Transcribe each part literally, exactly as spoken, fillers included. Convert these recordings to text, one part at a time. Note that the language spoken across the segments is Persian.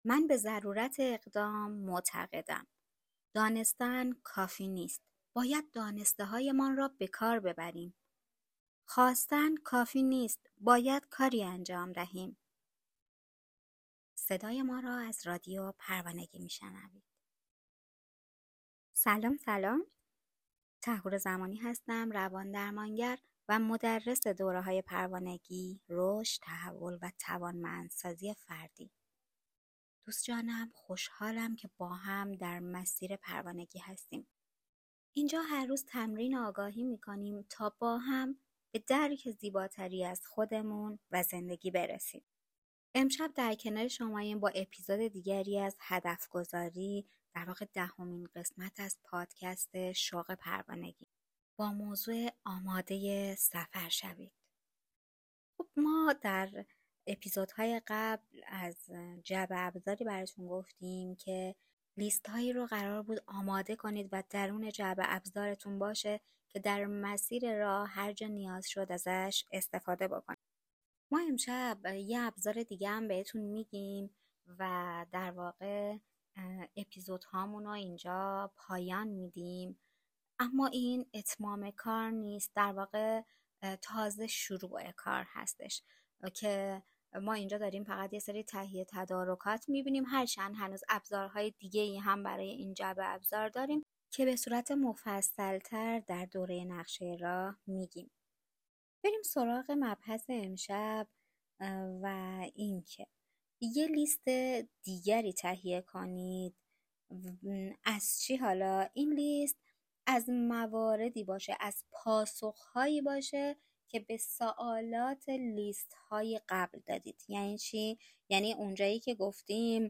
من به ضرورت اقدام معتقدم. دانستن کافی نیست. باید دانسته هایمان را به کار ببریم. خواستن کافی نیست. باید کاری انجام دهیم. صدای ما را از رادیو پروانگی میشنوید. سلام سلام. طهور زمانی هستم، روان درمانگر و مدرس دوره‌های پروانگی، رشد، تحول و توانمندسازی فردی. دوست جانم، خوشحالم که با هم در مسیر پروانگی هستیم. اینجا هر روز تمرین آگاهی می‌کنیم تا با هم به درک زیباتری از خودمون و زندگی برسیم. امشب در کنار شماییم با اپیزود دیگری از هدف گذاری، در واقع دهمین قسمت از پادکست شوق پروانگی با موضوع آماده سفر شوید. خب ما در اپیزودهای قبل از جعبه ابزاری براتون گفتیم که لیست هایی رو قرار بود آماده کنید و درون جعبه ابزارتون باشه که در مسیر راه هر جا نیاز شد ازش استفاده بکنید. ما امشب یه ابزار دیگه هم بهتون میگیم و در واقع اپیزود هامون رو اینجا پایان میدیم، اما این اتمام کار نیست، در واقع تازه شروع کار هستش که ما اینجا داریم فقط یه سری تهیه تدارکات میبینیم، هرچند هنوز ابزارهای دیگه ای هم برای این جعبه ابزار داریم که به صورت مفصل‌تر در دوره نقشه راه میگیم. بریم سراغ مبحث امشب و این که یه لیست دیگری تهیه کنید. از چی حالا؟ این لیست از مواردی باشه، از پاسخهایی باشه که به سوالات لیست های قبل دادید. یعنی چی؟ یعنی اونجایی که گفتیم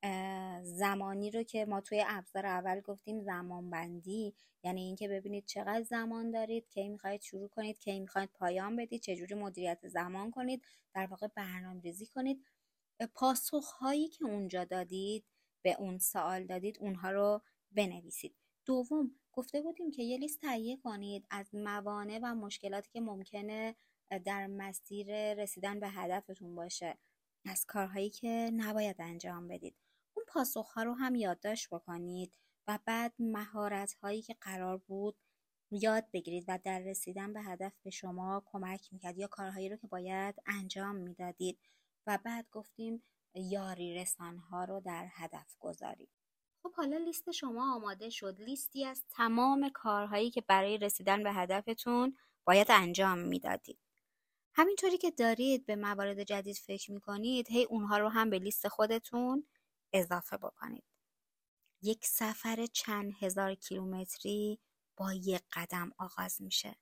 زمانی رو که ما توی ابزار اول گفتیم زمان بندی، یعنی اینکه ببینید چقدر زمان دارید، کی میخواید شروع کنید، کی میخواید پایان بدید، چجوری مدیریت زمان کنید، در واقع برنامه‌ریزی کنید. پاسخهایی که اونجا دادید، به اون سوال دادید، اونها رو بنویسید. دوم گفته بودیم که یه لیست تهیه کنید از موانع و مشکلاتی که ممکنه در مسیر رسیدن به هدفتون باشه، از کارهایی که نباید انجام بدید. اون پاسخها رو هم یادداشت بکنید و بعد مهارت‌هایی که قرار بود یاد بگیرید و در رسیدن به هدف به شما کمک میکرد یا کارهایی رو که باید انجام میدادید. و بعد گفتیم یاری رسانها رو در هدف گذاری. خب حالا لیست شما آماده شد، لیستی از تمام کارهایی که برای رسیدن به هدفتون باید انجام میدادید. همینطوری که دارید به موارد جدید فکر میکنید، هی اونها رو هم به لیست خودتون اضافه بکنید. یک سفر چند هزار کیلومتری با یک قدم آغاز میشه.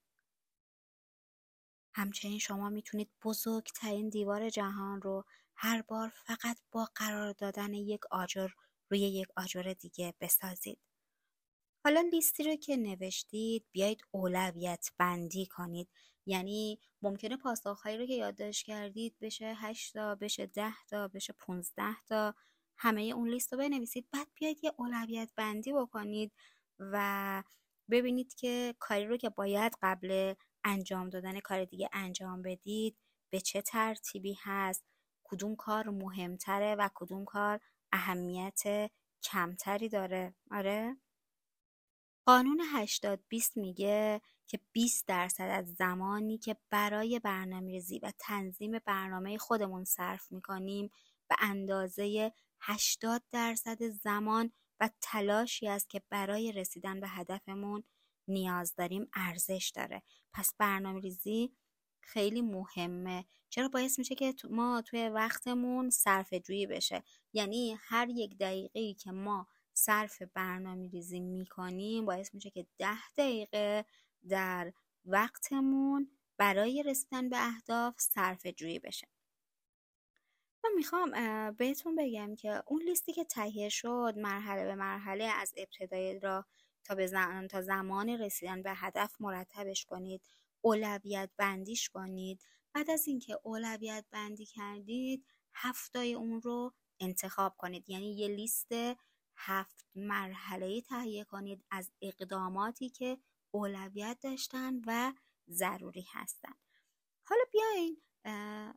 همچنین شما میتونید بزرگترین دیوار جهان رو هر بار فقط با قرار دادن یک آجر روی یک آجر دیگه بسازید. حالا لیستی رو که نوشتید بیایید اولویت بندی کنید. یعنی ممکنه پاسخهایی رو که یادداشت کردید بشه هشت تا، بشه ده تا، بشه پونزده تا، همه اون لیست رو بنویسید. بعد بیایید یه اولویت بندی بکنید و ببینید که کاری رو که باید قبل انجام دادن کار دیگه انجام بدید به چه ترتیبی هست، کدوم کار مهمتره و کدوم کار اهمیت کمتری داره. آره؟ قانون هشتاد بیست میگه که بیست درصد از زمانی که برای برنامه‌ریزی و تنظیم برنامه خودمون صرف میکنیم به اندازه هشتاد درصد زمان و تلاشی است که برای رسیدن به هدفمون نیاز داریم ارزش داره. پس برنامه‌ریزی خیلی مهمه. چرا؟ باعث میشه که ما توی وقتمون صرفه جویی بشه. یعنی هر یک دقیقه‌ای که ما صرف برنامه‌ریزی میکنیم باعث میشه که ده دقیقه در وقتمون برای رسیدن به اهداف صرفه جویی بشه. من میخوام بهتون بگم که اون لیستی که تهیه شد مرحله به مرحله از ابتدای راه تا به زمان تا زمان رسیدن به هدف مرتبش کنید، اولویت بندیش کنید. بعد از اینکه اولویت بندی کردید، هفتای اون رو انتخاب کنید. یعنی یه لیست هفت مرحله‌ای تهیه کنید از اقداماتی که اولویت داشتن و ضروری هستن. حالا بیاین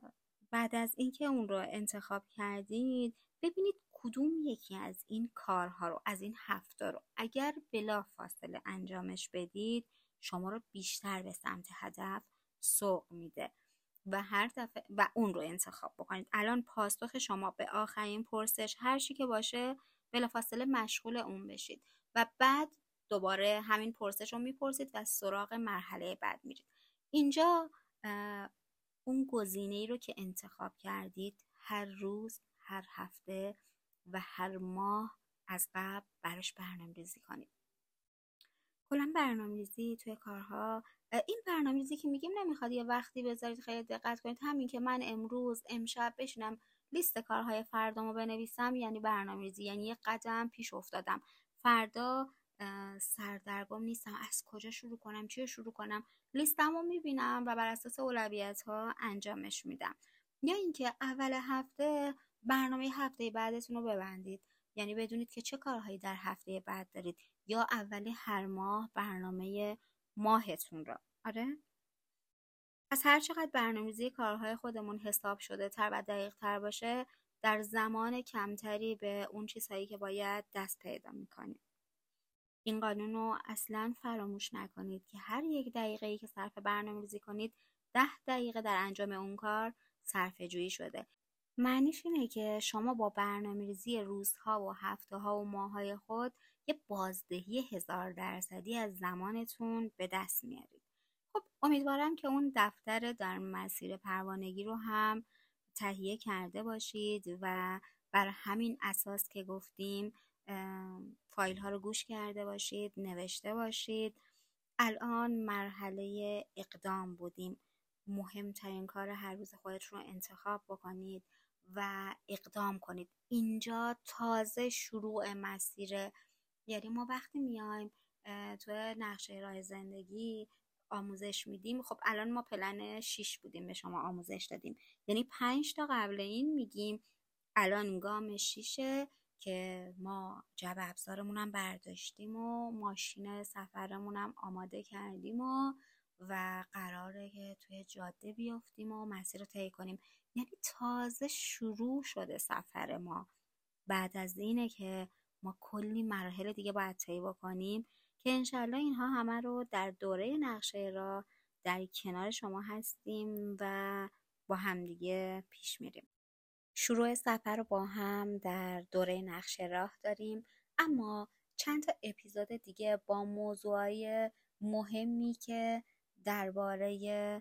بعد از اینکه اون رو انتخاب کردید ببینید کدوم یکی از این کارها رو، از این هفته رو اگر بلا فاصله انجامش بدید شما رو بیشتر به سمت هدف سوق میده و هر دفعه و اون رو انتخاب بکنید. الان پاسخ شما به آخرین پرسش هر چی که باشه بلافاصله مشغول اون بشید و بعد دوباره همین پرسش رو میپرسید و سراغ مرحله بعد میرید. اینجا اون گزینه‌ای رو که انتخاب کردید هر روز، هر هفته و هر ماه از قبل براش برنامه‌ریزی کنید. کلا برنامه‌ریزی توی کارها، این برنامه‌ریزی که میگیم نمیخواد یه وقتی بذارید خیلی دقت کنید همین که من امروز امشب بشینم لیست کارهای فردامو بنویسم یعنی برنامه‌ریزی، یعنی یه قدم پیش افتادم. فردا سردرگم نیستم از کجا شروع کنم، چی رو شروع کنم، لیستمو میبینم و بر اساس اولویت‌ها انجامش میدم. یا اینکه اول هفته برنامه هفته بعدتون رو ببندید، یعنی بدونید که چه کارهایی در هفته بعد دارید، یا اولی هر ماه برنامه ماهتون را. آره؟ پس هر چقدر برنامه‌ریزی کارهای خودمون حساب شده تر و دقیق تر باشه در زمان کمتری به اون چیزهایی که باید دست پیدا میکنیم. این قانون رو اصلا فراموش نکنید که هر یک دقیقه‌ای که صرف برنامه‌ریزی کنید ده دقیقه در انجام اون کار صرفه جویی شده. معنیش اینه که شما با برنامه‌ریزی روزها و هفته‌ها و ماه‌های خود یه بازدهی هزار درصدی از زمانتون به دست میارید. خب امیدوارم که اون دفتر در مسیر پروانگی رو هم تهیه کرده باشید و بر همین اساس که گفتیم فایل ها رو گوش کرده باشید، نوشته باشید. الان مرحله اقدام بودیم. مهمترین کار هر روز خودتون رو انتخاب بکنید و اقدام کنید. اینجا تازه شروع مسیره. یعنی ما وقتی میایم تو نقشه راه زندگی آموزش میدیم، خب الان ما پلن شیش بودیم به شما آموزش دادیم، یعنی پنج تا قبل این میگیم الان گام شیشه که ما جعبه ابزارمونم برداشتیم و ماشین سفرمونم آماده کردیم و و قراره که توی جاده بیافتیم و مسیر رو طی کنیم. یعنی تازه شروع شده سفر ما. بعد از اینه که ما کلی مراحل دیگه باید طی بکنیم که انشالله اینها همه رو در دوره نقشه راه در کنار شما هستیم و با همدیگه پیش میریم. شروع سفر رو با هم در دوره نقشه راه داریم، اما چند تا اپیزود دیگه با موضوعای مهمی که درباره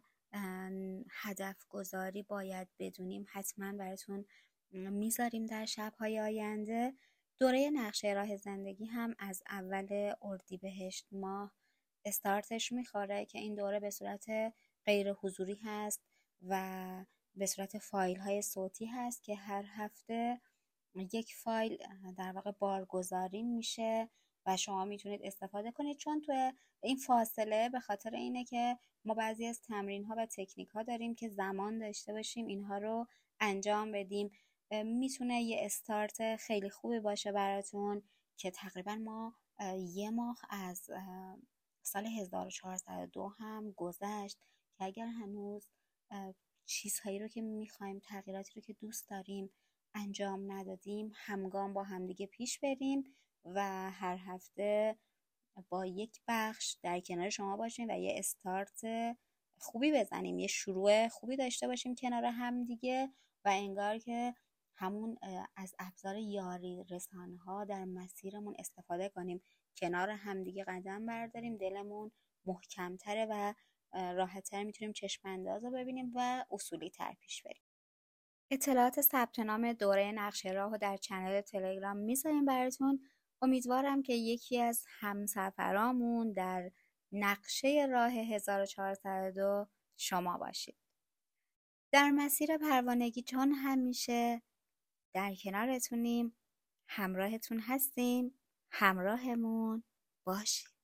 هدف گذاری باید بدونیم حتما براتون میذاریم در شب‌های آینده. دوره نقشه راه زندگی هم از اول اردیبهشت ماه استارتش میخوره که این دوره به صورت غیر حضوری هست و به صورت فایل های صوتی هست که هر هفته یک فایل در واقع بارگذاری میشه و شما میتونید استفاده کنید. چون تو این فاصله به خاطر اینه که ما بعضی از تمرین ها و تکنیک ها داریم که زمان داشته باشیم اینها رو انجام بدیم، میتونه یه استارت خیلی خوبی باشه براتون که تقریبا ما یه ماه از سال هزار و چهارصد و دو هم گذشت که اگر هنوز چیزهایی رو که میخوایم، تغییراتی رو که دوست داریم انجام ندادیم، همگام با همدیگه پیش بریم و هر هفته با یک بخش در کنار شما باشیم و یه استارت خوبی بزنیم، یه شروع خوبی داشته باشیم کنار همدیگه و انگار که همون از ابزار یاری رسانه ها در مسیرمون استفاده کنیم، کنار همدیگه قدم برداریم، دلمون محکمتره و راحت‌تر میتونیم چشم انداز رو ببینیم و اصولی تر پیش بریم. اطلاعات ثبت نام دوره نقشه راه رو در چنل تلگرام میذاریم براتون. امیدوارم که یکی از همسفرامون در نقشه راه هزار و چهارصد و دو شما باشید. در مسیر پروانگی چون همیشه در کنارتونیم، همراهتون هستیم، همراهمون باشید.